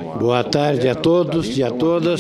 Boa tarde a todos e a todas.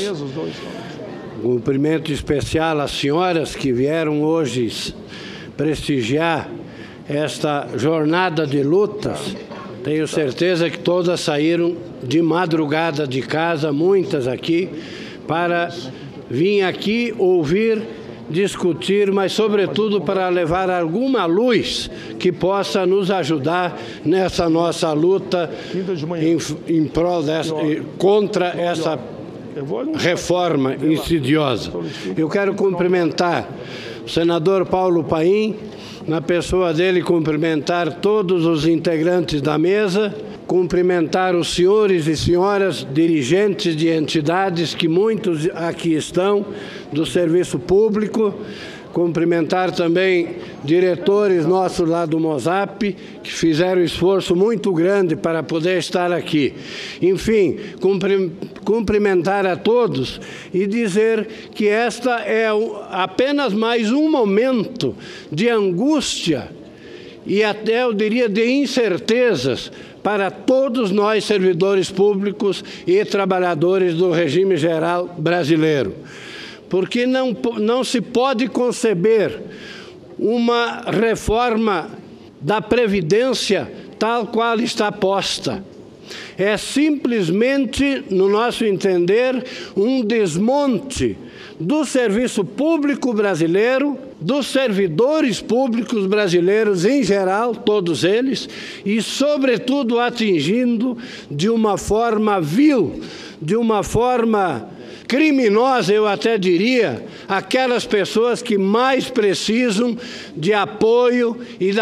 Um cumprimento especial às senhoras que vieram hoje prestigiar esta jornada de lutas. Tenho certeza que todas saíram de madrugada de casa, muitas aqui, para vir aqui ouvir, discutir, mas sobretudo para levar alguma luz que possa nos ajudar nessa nossa luta em prol contra essa reforma insidiosa. Eu quero cumprimentar o senador Paulo Paim, na pessoa dele cumprimentar todos os integrantes da mesa, cumprimentar os senhores e senhoras dirigentes de entidades que muitos aqui estão, do serviço público, cumprimentar também diretores nossos lá do MOSAP, que fizeram um esforço muito grande para poder estar aqui. Enfim, cumprimentar a todos e dizer que esta é apenas mais um momento de angústia e até, eu diria, de incertezas para todos nós, servidores públicos e trabalhadores do regime geral brasileiro. Porque não se pode conceber uma reforma da Previdência tal qual está posta. É simplesmente, no nosso entender, um desmonte do serviço público brasileiro, dos servidores públicos brasileiros em geral, todos eles, e, sobretudo, atingindo de uma forma vil, de uma forma criminosa, eu até diria, aquelas pessoas que mais precisam de apoio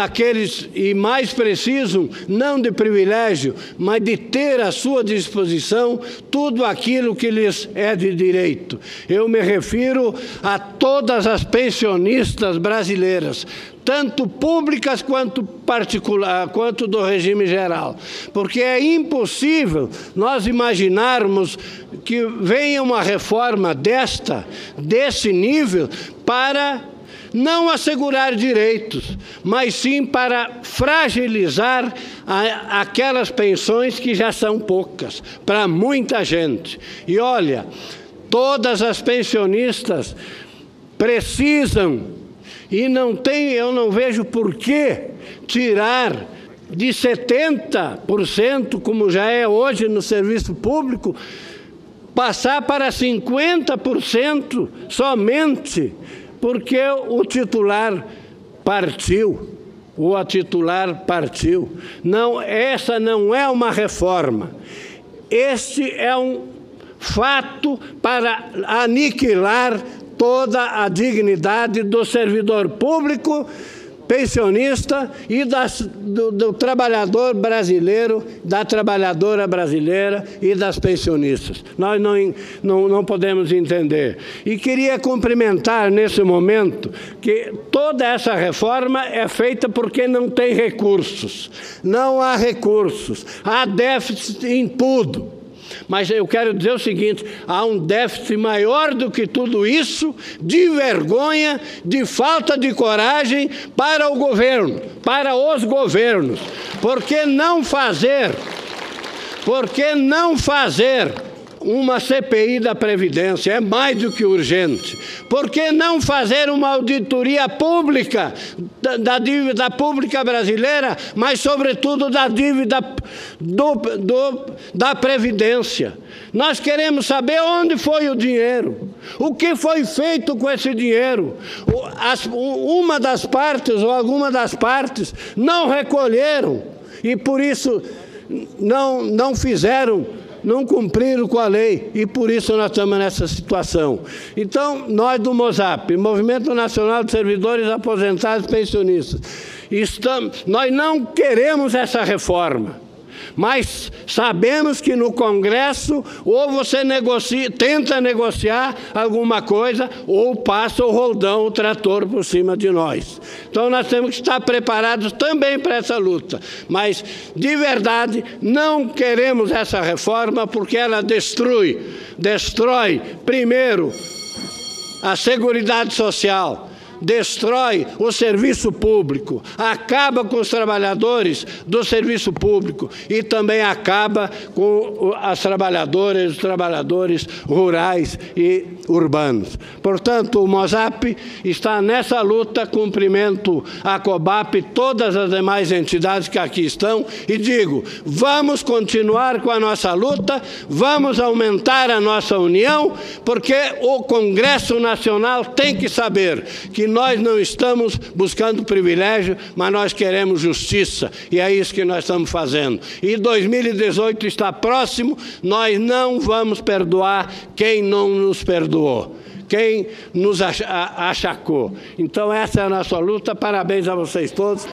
e mais precisam, não de privilégio, mas de ter à sua disposição tudo aquilo que lhes é de direito. Eu me refiro a todas as pensionistas brasileiras, tanto públicas quanto particular, quanto do regime geral. Porque é impossível nós imaginarmos que venha uma reforma desse nível para não assegurar direitos, mas sim para fragilizar aquelas pensões que já são poucas, para muita gente. E olha, todas as pensionistas precisam. E eu não vejo por que tirar de 70%, como já é hoje no serviço público, passar para 50% somente, porque o titular partiu, ou a titular partiu. Não, essa não é uma reforma. Este é um fato para aniquilar toda a dignidade do servidor público, pensionista e do trabalhador brasileiro, da trabalhadora brasileira e das pensionistas. Nós não podemos entender. E queria cumprimentar nesse momento que toda essa reforma é feita porque não tem recursos. Não há recursos. Há déficit em tudo. Mas eu quero dizer o seguinte, há um déficit maior do que tudo isso, de vergonha, de falta de coragem para o governo, para os governos. Por que não fazer uma CPI da Previdência? É mais do que urgente. Por que não fazer uma auditoria pública da dívida pública brasileira, mas, sobretudo, da dívida da Previdência? Nós queremos saber onde foi o dinheiro, o que foi feito com esse dinheiro. Uma das partes ou alguma das partes não recolheram e, por isso, não cumpriram com a lei, e por isso nós estamos nessa situação. Então, nós do MOSAP, Movimento Nacional de Servidores Aposentados e Pensionistas, nós não queremos essa reforma, mas sabemos que no Congresso ou você tenta negociar alguma coisa ou passa o roldão, o trator por cima de nós. Então nós temos que estar preparados também para essa luta. Mas, de verdade, não queremos essa reforma porque ela destrói primeiro, a Seguridade Social, destrói o serviço público, acaba com os trabalhadores do serviço público e também acaba com as trabalhadoras e os trabalhadores rurais e urbanos. Portanto, o MOSAP está nessa luta, cumprimento a COBAP, todas as demais entidades que aqui estão, e digo, vamos continuar com a nossa luta, vamos aumentar a nossa união, porque o Congresso Nacional tem que saber que nós não estamos buscando privilégio, mas nós queremos justiça, e é isso que nós estamos fazendo. E 2018 está próximo, nós não vamos perdoar quem não nos perdoou, quem nos achacou. Então essa é a nossa luta, parabéns a vocês todos.